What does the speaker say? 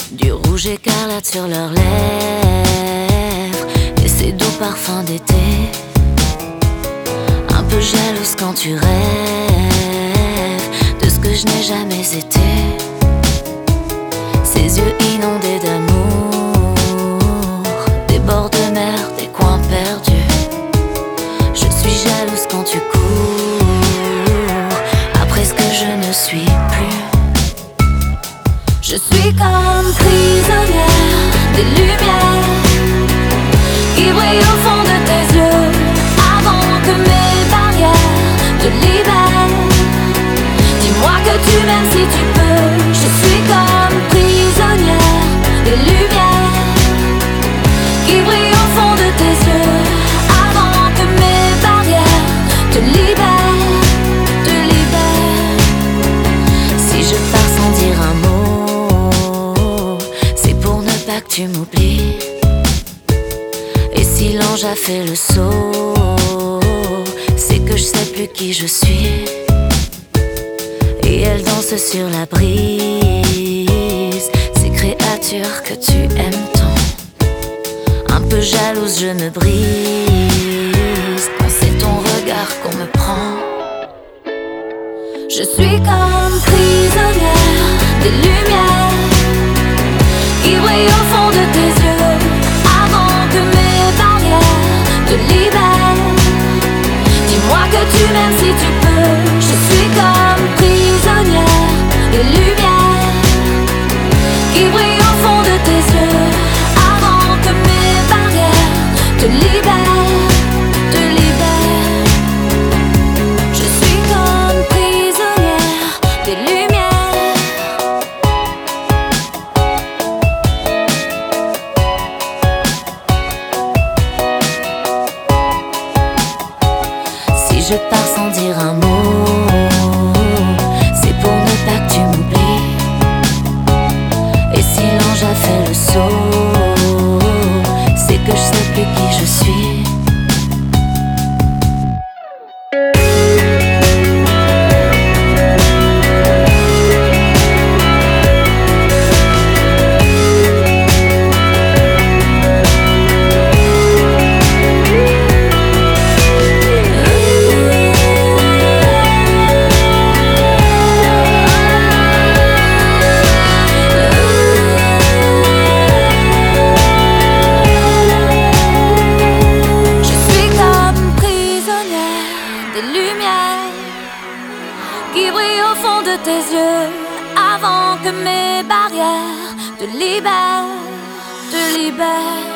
du rouge écarlate sur leurs lèvres et ces doux parfums d'été. Un peu jalouse quand tu rêves de ce que je n'ai jamais été. Ces yeux inondés d'amour, des bords de mer, des coins perdus. Je suis jalouse quand tu cours après ce que je ne suis plus. Je suis comme prisonnière des lumières qui brillent au fond de tes yeux avant que mes barrières te libèrent. Dis-moi que tu m'aimes si tu peux. Je suis comme prisonnière des lumières qui brillent au fond de tes yeux avant que mes barrières te libèrent, te libèrent. Si je pars sans dire un mot, c'est pour ne pas que tu m'oublies. Et si l'ange a fait le saut, c'est que je sais plus qui je suis. Et elle danse sur la brise, ces créatures que tu aimes tant. Un peu jalouse, je me brise quand c'est ton regard qu'on me prend. Je suis comme prisonnière des lumières qui brillent au fond de tes yeux avant que mes barrières te libèrent. Dis-moi que tu m'aimes si tu peux. Je suis comme prisonnière des lumières qui brillent au fond de tes yeux avant que mes barrières te libèrent, te libèrent. Je suis comme prisonnière des lumières. Si je pars sans dire un mot, c'est pour ne pas que tu m'oublies. Et si l'ange a fait le saut, c'est que je sais plus qui je suis. Des lumières qui brillent au fond de tes yeux avant que mes barrières te libèrent, te libèrent.